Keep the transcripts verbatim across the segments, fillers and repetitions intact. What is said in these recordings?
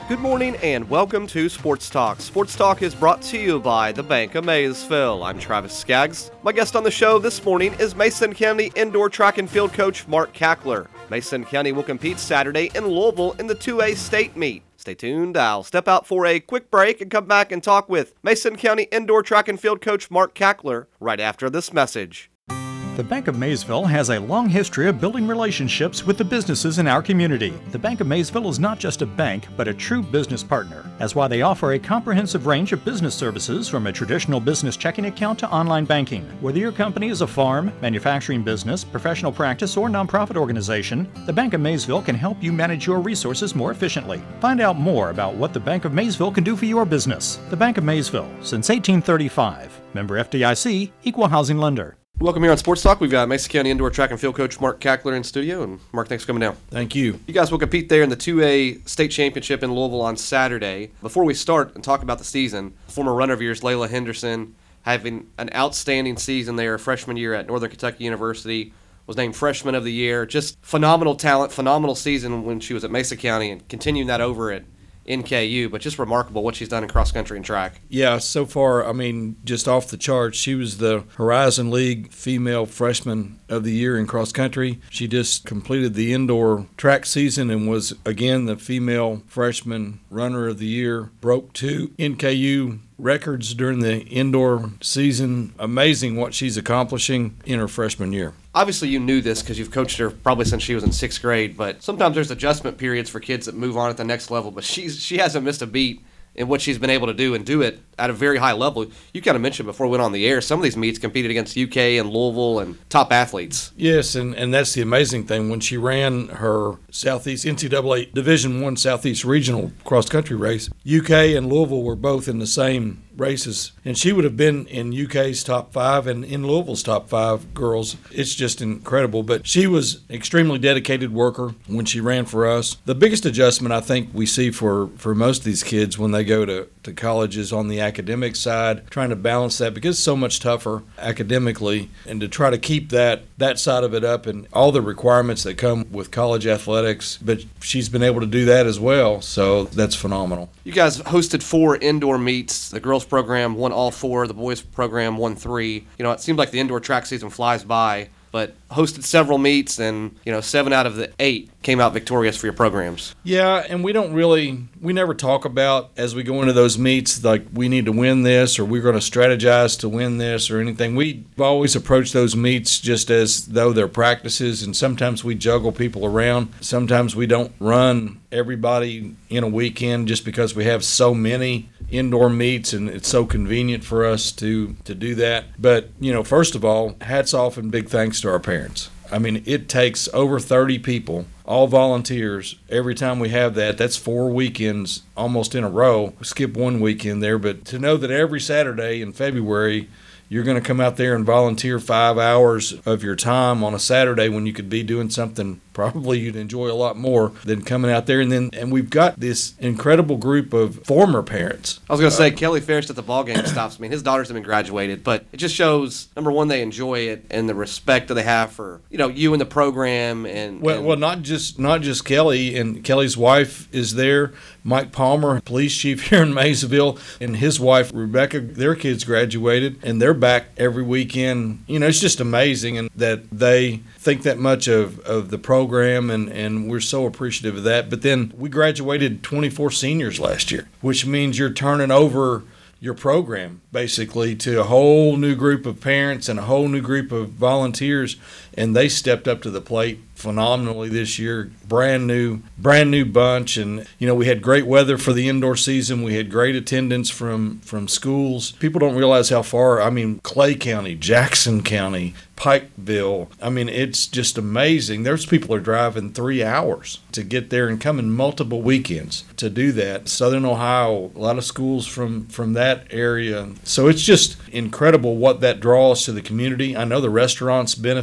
Good morning and welcome to Sports Talk. Sports Talk is brought to you by the Bank of Maysville. I'm Travis Skaggs. My guest on the show this morning is Mason County indoor track and field coach Mark Kackler. Mason County will compete Saturday in Louisville in the two A state meet. Stay tuned. I'll step out for a quick break and come back and talk with Mason County indoor track and field coach Mark Kackler right after this message. The Bank of Maysville has a long history of building relationships with the businesses in our community. The Bank of Maysville is not just a bank, but a true business partner. That's why they offer a comprehensive range of business services, from a traditional business checking account to online banking. Whether your company is a farm, manufacturing business, professional practice, or nonprofit organization, the Bank of Maysville can help you manage your resources more efficiently. Find out more about what the Bank of Maysville can do for your business. The Bank of Maysville, since eighteen thirty-five. Member F D I C, Equal Housing Lender. Welcome here on Sports Talk. We've got Mason County indoor track and field coach Mark Kackler in studio. And Mark, thanks for coming down. Thank you. You guys will compete there in the two A state championship in Louisville on Saturday. Before we start and talk about the season, former runner of yours, Layla Henderson, having an outstanding season there, freshman year at Northern Kentucky University, was named Freshman of the Year. Just phenomenal talent, phenomenal season when she was at Mesa County, and continuing that over at N K U, but just remarkable what she's done in cross country and track. Yeah, so far, I mean, just off the charts. She was the Horizon League Female Freshman of the Year in cross country. She just completed the indoor track season and was, again, the Female Freshman Runner of the Year. Broke two N K U records during the indoor season. Amazing what she's accomplishing in her freshman year. Obviously, you knew this because you've coached her probably since she was in sixth grade, but sometimes there's adjustment periods for kids that move on at the next level, but she's she hasn't missed a beat in what she's been able to do and do it at a very high level. You kind of mentioned before we went on the air, some of these meets competed against U K and Louisville and top athletes. Yes, and, and that's the amazing thing. When she ran her Southeast N C double A Division I Southeast Regional cross-country race, U K and Louisville were both in the same races, and she would have been in U K's top five and in Louisville's top five girls. It's just incredible, but she was an extremely dedicated worker when she ran for us. The biggest adjustment I think we see for, for most of these kids when they go to, to college is on the academic side, trying to balance that because it's so much tougher academically, and to try to keep that, that side of it up and all the requirements that come with college athletics, but she's been able to do that as well, so that's phenomenal. You guys hosted four indoor meets. The girls program won all four. The boys program won three. You know, it seems like the indoor track season flies by, but hosted several meets, and, you know, seven out of the eight came out victorious for your programs. Yeah, and we don't really, we never talk about as we go into those meets, like we need to win this or we're going to strategize to win this or anything. We always approach those meets just as though they're practices, and sometimes we juggle people around. Sometimes we don't run everybody in a weekend just because we have so many indoor meets and it's so convenient for us to, to do that. But, you know, first of all, hats off and big thanks to our parents. I mean, it takes over thirty people, all volunteers, every time we have that. That's four weekends almost in a row. We skip one weekend there, but to know that every Saturday in February you're going to come out there and volunteer five hours of your time on a Saturday when you could be doing something probably you'd enjoy a lot more than coming out there. And then and we've got this incredible group of former parents. I was going to say, uh, Kelly Ferris at the ball game stops. I mean, his daughters have been graduated, but it just shows, number one, they enjoy it and the respect that they have for, you know, you and the program. And well, and well, not just not just Kelly, and Kelly's wife is there. Mike Palmer, police chief here in Maysville, and his wife Rebecca, their kids graduated, and they're back every weekend. You know, it's just amazing, and that they think that much of, of the program, and, and we're so appreciative of that. But then we graduated twenty-four seniors last year, which means you're turning over your program basically to a whole new group of parents and a whole new group of volunteers, and they stepped up to the plate phenomenally this year. Brand new, brand new bunch, and you know we had great weather for the indoor season. We had great attendance from from schools. People don't realize how far. I mean, Clay County, Jackson County, Pikeville. I mean, it's just amazing. There's people are driving three hours to get there and come in multiple weekends to do that. Southern Ohio, a lot of schools from from that area. So it's just incredible what that draws to the community. I know the restaurants benefit from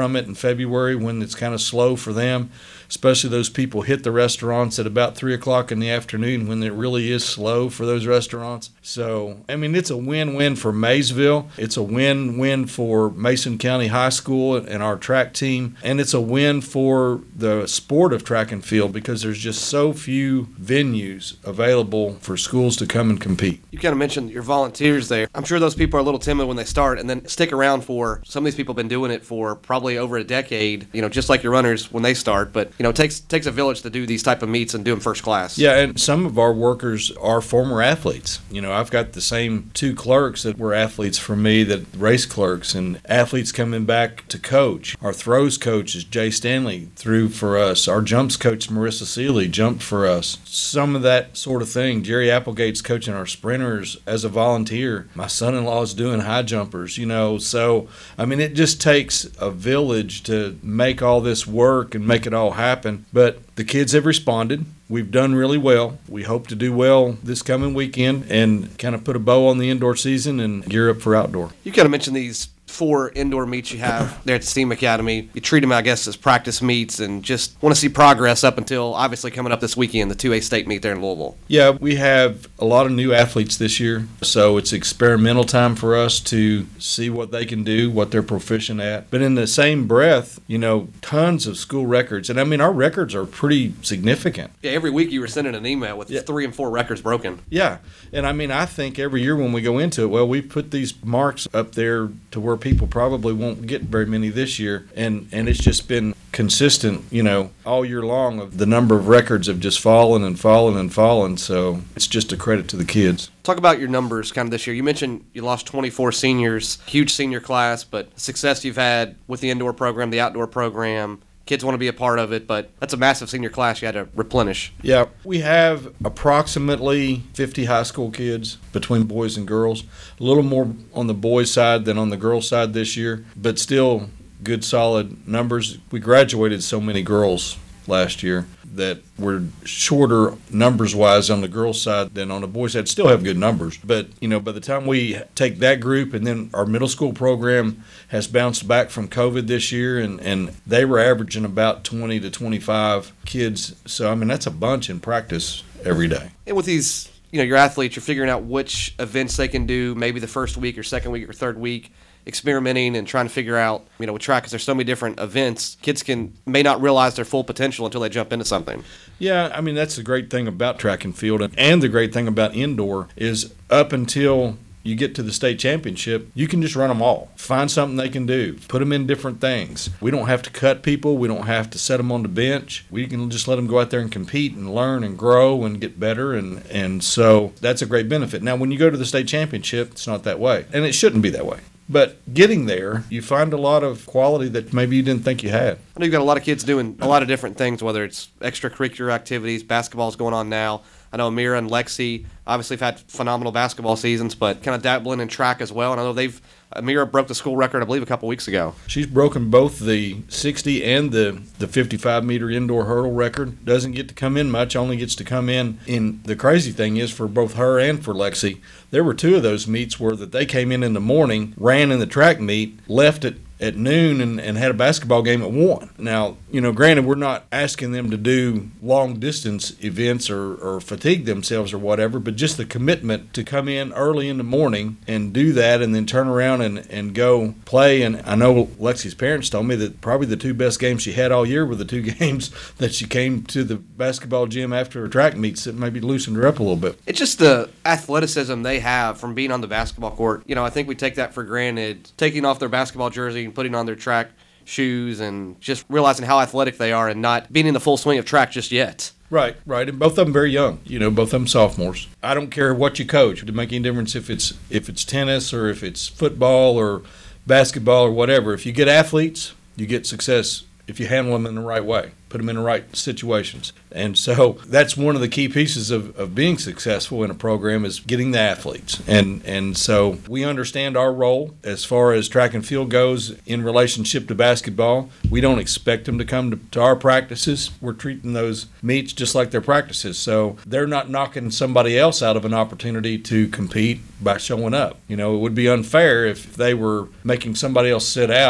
from it in February when it's kind of slow for them. Especially those people hit the restaurants at about three o'clock in the afternoon when it really is slow for those restaurants. So, I mean, it's a win-win for Maysville. It's a win-win for Mason County High School and our track team. And it's a win for the sport of track and field because there's just so few venues available for schools to come and compete. You kind of mentioned your volunteers there. I'm sure those people are a little timid when they start and then stick around for, some of these people have been doing it for probably over a decade, you know, just like your runners when they start. But you know, it takes takes a village to do these type of meets and do them first class. Yeah, and some of our workers are former athletes. You know, I've got the same two clerks that were athletes for me, that race clerks, and athletes coming back to coach. Our throws coach is Jay Stanley, threw for us. Our jumps coach, Marissa Seeley, jumped for us. Some of that sort of thing. Jerry Applegate's coaching our sprinters as a volunteer. My son-in-law is doing high jumpers, you know. So, I mean, it just takes a village to make all this work and make it all happen. happen. But the kids have responded. We've done really well. We hope to do well this coming weekend and kind of put a bow on the indoor season and gear up for outdoor. You kind of mentioned these four indoor meets you have there at the STEAM Academy. You treat them, I guess, as practice meets and just want to see progress up until obviously coming up this weekend, the two A state meet there in Louisville. Yeah, we have a lot of new athletes this year, so it's experimental time for us to see what they can do, what they're proficient at. But in the same breath, you know, tons of school records. And I mean, our records are pretty significant. Yeah, every week you were sending an email with yeah. three and four records broken. Yeah, and I mean, I think every year when we go into it, well, we put these marks up there to where people probably won't get very many this year, and and it's just been consistent, you know, all year long. Of the number of records have just fallen and fallen and fallen, so it's just a credit to the kids. Talk about your numbers kind of this year. You mentioned you lost twenty-four seniors, huge senior class, but the success you've had with the indoor program, the outdoor program, kids want to be a part of it, but that's a massive senior class you had to replenish. Yeah, we have approximately fifty high school kids between boys and girls. A little more on the boys' side than on the girls' side this year, but still good, solid numbers. We graduated so many girls last year that were shorter numbers-wise on the girls' side than on the boys' side. Still have good numbers, but you know, by the time we take that group, and then our middle school program has bounced back from COVID this year, and, and they were averaging about twenty to twenty-five kids. So I mean, that's a bunch in practice every day. And with these, you know, your athletes, you're figuring out which events they can do, maybe the first week or second week or third week, experimenting and trying to figure out, you know, with track, because there's so many different events, kids can may not realize their full potential until they jump into something. Yeah, I mean, that's the great thing about track and field, and, and the great thing about indoor is up until you get to the state championship, you can just run them all. Find something they can do. Put them in different things. We don't have to cut people. We don't have to set them on the bench. We can just let them go out there and compete and learn and grow and get better. And, and so that's a great benefit. Now, when you go to the state championship, it's not that way. And it shouldn't be that way. But getting there, you find a lot of quality that maybe you didn't think you had. I know you've got a lot of kids doing a lot of different things, whether it's extracurricular activities, basketball's going on now. I know Amira and Lexi obviously have had phenomenal basketball seasons, but kind of dabbling in track as well. And I know they've Amira broke the school record, I believe, a couple weeks ago. She's broken both the sixty and the, the fifty-five meter indoor hurdle record. Doesn't get to come in much, only gets to come in. And the crazy thing is, for both her and for Lexi, there were two of those meets where that they came in in the morning, ran in the track meet, left at at noon and, and had a basketball game at one. Now, you know, granted, we're not asking them to do long distance events or, or fatigue themselves or whatever, but just the commitment to come in early in the morning and do that and then turn around and, and go play. And I know Lexi's parents told me that probably the two best games she had all year were the two games that she came to the basketball gym after her track meets that maybe loosened her up a little bit. It's just the athleticism they have from being on the basketball court. You know, I think we take that for granted, taking off their basketball jersey and putting on their track shoes and just realizing how athletic they are and not being in the full swing of track just yet. Right, right. And both of them very young. You know, both of them sophomores. I don't care what you coach. It doesn't make any difference if it's if it's tennis or if it's football or basketball or whatever. If you get athletes, you get success if you handle them in the right way, put them in the right situations. And so that's one of the key pieces of, of being successful in a program is getting the athletes. And and so we understand our role as far as track and field goes in relationship to basketball. We don't expect them to come to, to our practices. We're treating those meets just like their practices. So they're not knocking somebody else out of an opportunity to compete by showing up. You know, it would be unfair if they were making somebody else sit out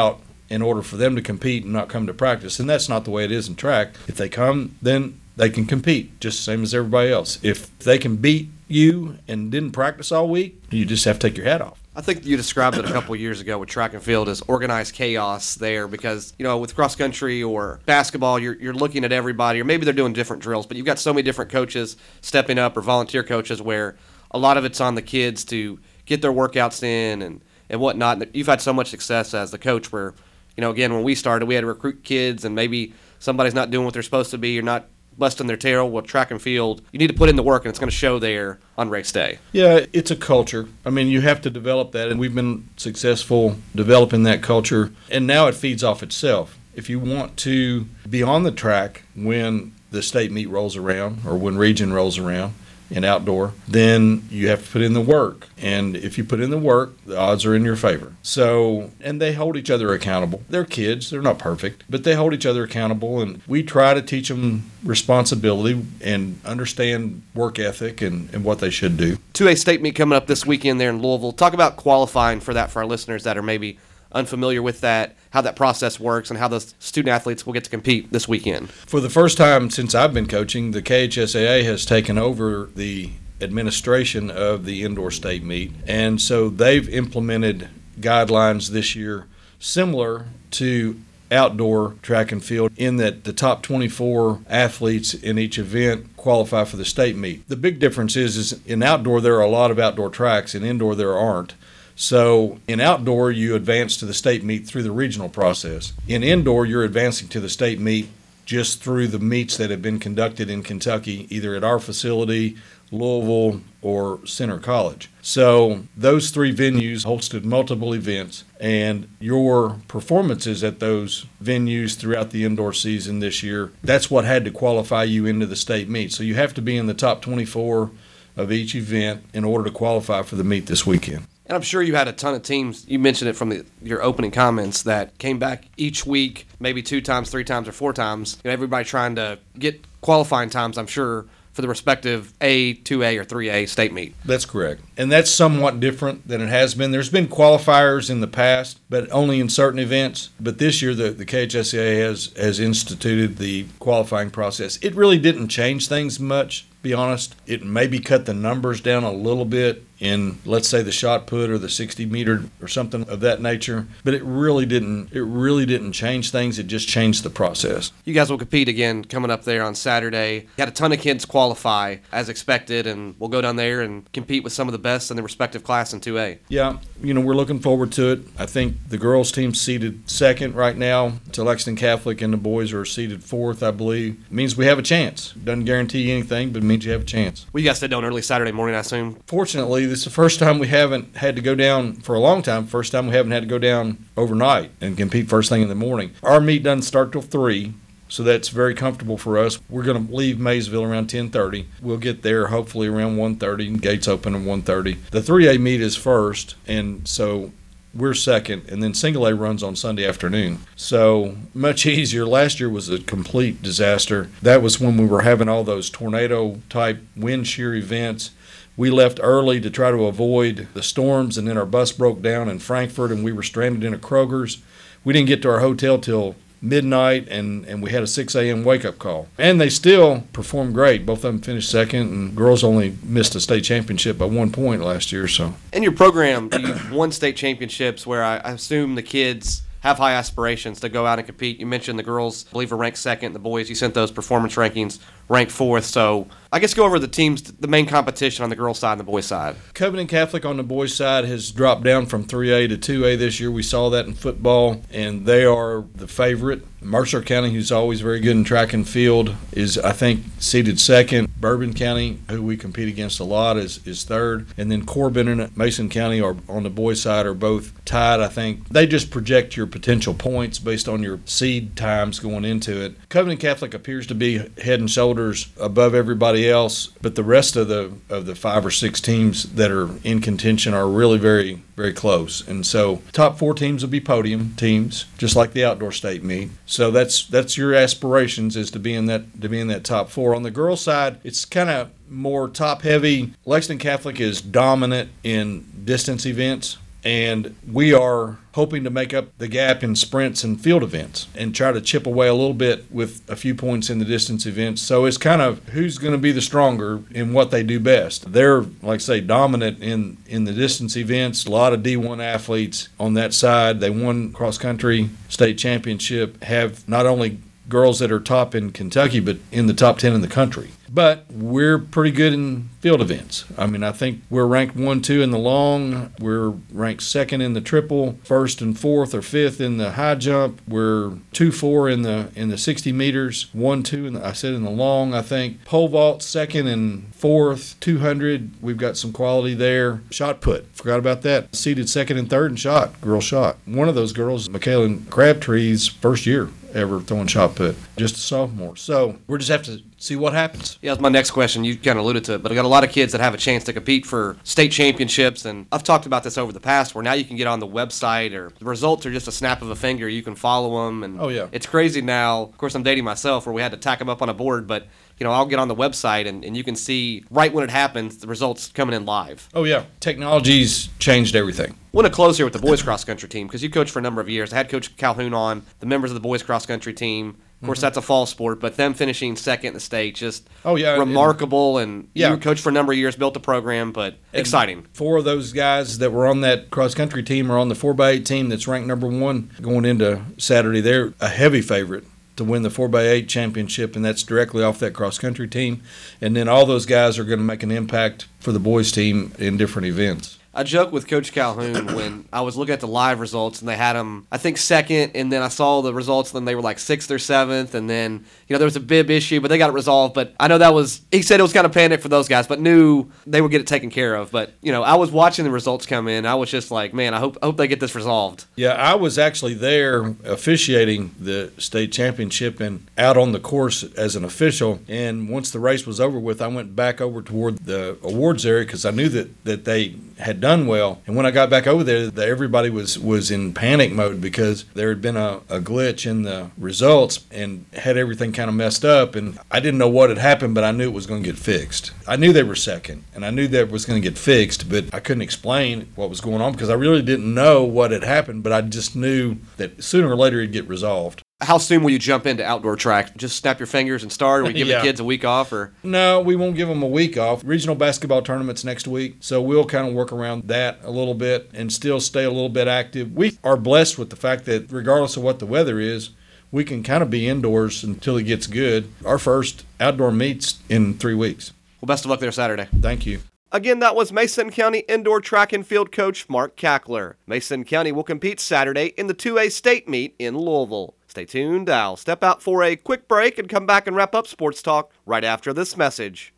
in order for them to compete and not come to practice. And that's not the way it is in track. If they come, then they can compete just the same as everybody else. If they can beat you and didn't practice all week, you just have to take your hat off. I think you described it a couple of years ago with track and field as organized chaos there because, you know, with cross country or basketball, you're you're looking at everybody, or maybe they're doing different drills, but you've got so many different coaches stepping up or volunteer coaches where a lot of it's on the kids to get their workouts in and, and whatnot. And you've had so much success as the coach where, you know, again, when we started, we had to recruit kids and maybe somebody's not doing what they're supposed to be or not busting their tail. Well, track and field, you need to put in the work, and it's going to show there on race day. Yeah, it's a culture. I mean, you have to develop that, and we've been successful developing that culture, and now it feeds off itself. If you want to be on the track when the state meet rolls around or when region rolls around in outdoor, then you have to put in the work. And if you put in the work, the odds are in your favor. So, and they hold each other accountable. They're kids, they're not perfect, but they hold each other accountable, and we try to teach them responsibility and understand work ethic and, and what they should do. two A state meet coming up this weekend there in Louisville. Talk about qualifying for that for our listeners that are maybe unfamiliar with that, how that process works, and how those student athletes will get to compete this weekend. For the first time since I've been coaching, the K H S A A has taken over the administration of the indoor state meet, and so they've implemented guidelines this year similar to outdoor track and field in that the top twenty-four athletes in each event qualify for the state meet. The big difference is, is in outdoor there are a lot of outdoor tracks, in indoor there aren't. So in outdoor, you advance to the state meet through the regional process. In indoor, you're advancing to the state meet just through the meets that have been conducted in Kentucky, either at our facility, Louisville, or Center College. So those three venues hosted multiple events, and your performances at those venues throughout the indoor season this year, that's what had to qualify you into the state meet. So you have to be in the top twenty-four of each event in order to qualify for the meet this weekend. And I'm sure you had a ton of teams, you mentioned it from the, your opening comments, that came back each week, maybe two times, three times, or four times. You know, everybody trying to get qualifying times, I'm sure, for the respective A, two A, or three A state meet. That's correct. And that's somewhat different than it has been. There's been qualifiers in the past, but only in certain events. But this year, the, the K H S A A has, has instituted the qualifying process. It really didn't change things much, to be honest. It maybe cut the numbers down a little bit in, let's say, the shot put or the sixty meter or something of that nature, but it really didn't it really didn't change things. It just changed the process. You guys will compete again coming up there on Saturday. You had a ton of kids qualify as expected, and we'll go down there and compete with some of the best in the respective class in two A. Yeah, you know, we're looking forward to it. I think the girls team's seated second right now to Lexington Catholic, and the boys are seated fourth, I believe. It means we have a chance. Doesn't guarantee anything, but it means you have a chance. Well, you guys sit down early Saturday morning, I assume? Fortunately, this is the first time we haven't had to go down for a long time. First time we haven't had to go down overnight and compete first thing in the morning. Our meet doesn't start till three, so that's very comfortable for us. We're going to leave Maysville around ten thirty. We'll get there hopefully around one thirty. Gates open at one thirty. The three A meet is first, and so we're second, and then single A runs on Sunday afternoon. So much easier. Last year was a complete disaster. That was when we were having all those tornado-type wind shear events. We left early to try to avoid the storms, and then our bus broke down in Frankfort, and we were stranded in a Kroger's. We didn't get to our hotel till midnight, and, and we had a six a.m. wake-up call. And they still performed great. Both of them finished second, and girls only missed a state championship by one point last year. So, in your program, you've won state championships where I, I assume the kids have high aspirations to go out and compete. You mentioned the girls, I believe, are ranked second. The boys, you sent those performance rankings, ranked fourth. So I guess go over the teams, the main competition on the girls' side and the boys' side. Covenant Catholic on the boys' side has dropped down from three A to two A this year. We saw that in football, and they are the favorite. Mercer County, who's always very good in track and field, is, I think, seated second. Bourbon County, who we compete against a lot, is, is third. And then Corbin and Mason County are on the boys' side are both tied, I think. They just project your potential points based on your seed times going into it. Covenant Catholic appears to be head and shoulders above everybody else, but the rest of the of the five or six teams that are in contention are really very, very close. And so top four teams will be podium teams, just like the outdoor state meet. So that's that's your aspirations, is to be in that to be in that top four. On the girls' side, it's kind of more top heavy. Lexington Catholic is dominant in distance events, and we are hoping to make up the gap in sprints and field events and try to chip away a little bit with a few points in the distance events. So it's kind of who's going to be the stronger in what they do best. They're, like I say, dominant in, in the distance events. A lot of D one athletes on that side. They won cross-country state championship, have not only girls that are top in Kentucky, but in the top ten in the country. But we're pretty good in field events. I mean, I think we're ranked one, two in the long. We're ranked second in the triple, first and fourth or fifth in the high jump. We're two, four in the in the sixty meters, one, two in the, I said in the long. I think pole vault second and fourth, two hundred. We've got some quality there. Shot put, forgot about that. Seated second and third in shot, girl shot. One of those girls, Michaela Crabtree's first year ever throwing shot put, just a sophomore. So we'll just have to see what happens. Yeah, that's my next question. You kind of alluded to it, but I got a lot of kids that have a chance to compete for state championships, and I've talked about this over the past where now you can get on the website or the results are just a snap of a finger. You can follow them, and oh, yeah. It's crazy now. Of course, I'm dating myself where we had to tack them up on a board, but you know, I'll get on the website and, and you can see right when it happens the results coming in live. Oh, yeah. Technology's changed everything. I want to close here with the boys cross country team because you coached for a number of years. I had Coach Calhoun on, the members of the boys cross country team. Of course, mm-hmm. that's a fall sport, but them finishing second in the state, just oh, yeah, remarkable. And, and yeah. you were coached for a number of years, built a program, but and exciting. Four of those guys that were on that cross country team are on the four by eight team that's ranked number one going into Saturday. They're a heavy favorite to win the four by eight championship, and that's directly off that cross-country team. And then all those guys are going to make an impact for the boys team in different events. I joked with Coach Calhoun when I was looking at the live results, and they had them, I think, second, and then I saw the results, and then they were like sixth or seventh, and then, you know, there was a bib issue, but they got it resolved. But I know that was, he said it was kind of panic for those guys, but knew they would get it taken care of. But, you know, I was watching the results come in. I was just like, man, I hope I hope they get this resolved. Yeah, I was actually there officiating the state championship and out on the course as an official. And once the race was over with, I went back over toward the awards area because I knew that, that they had done well. And when I got back over there, the, everybody was, was in panic mode because there had been a, a glitch in the results and had everything kind of messed up. And I didn't know what had happened, but I knew it was going to get fixed. I knew they were second, and I knew that it was going to get fixed, but I couldn't explain what was going on because I really didn't know what had happened, but I just knew that sooner or later it'd get resolved. How soon will you jump into outdoor track? Just snap your fingers and start, or we give yeah. the kids a week off? Or No, we won't give them a week off. Regional basketball tournaments next week, so we'll kind of work around that a little bit and still stay a little bit active. We are blessed with the fact that regardless of what the weather is, we can kind of be indoors until it gets good. Our first outdoor meet's in three weeks. Well, best of luck there Saturday. Thank you. Again, that was Mason County indoor track and field coach Mark Cackler. Mason County will compete Saturday in the two A state meet in Louisville. Stay tuned. I'll step out for a quick break and come back and wrap up Sports Talk right after this message.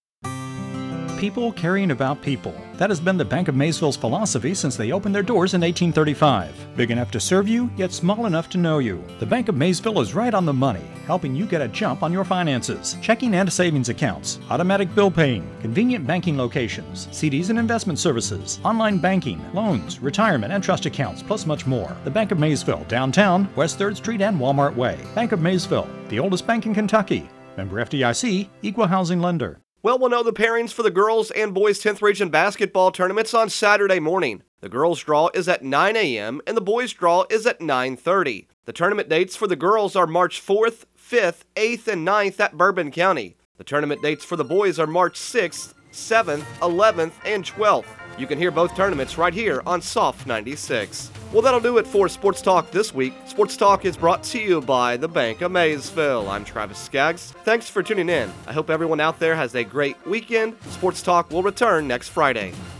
People caring about people. That has been the Bank of Maysville's philosophy since they opened their doors in eighteen thirty-five. Big enough to serve you, yet small enough to know you. The Bank of Maysville is right on the money, helping you get a jump on your finances. Checking and savings accounts, automatic bill paying, convenient banking locations, C Ds and investment services, online banking, loans, retirement and trust accounts, plus much more. The Bank of Maysville, downtown, West third Street and Walmart Way. Bank of Maysville, the oldest bank in Kentucky. Member F D I C, Equal Housing Lender. Well, we'll know the pairings for the girls and boys tenth Region basketball tournaments on Saturday morning. The girls' draw is at nine a.m. and the boys' draw is at nine thirty. The tournament dates for the girls are March fourth, fifth, eighth, and ninth at Bourbon County. The tournament dates for the boys are March sixth, seventh, eleventh, and twelfth. You can hear both tournaments right here on Soft ninety-six. Well, that'll do it for Sports Talk this week. Sports Talk is brought to you by the Bank of Maysville. I'm Travis Skaggs. Thanks for tuning in. I hope everyone out there has a great weekend. Sports Talk will return next Friday.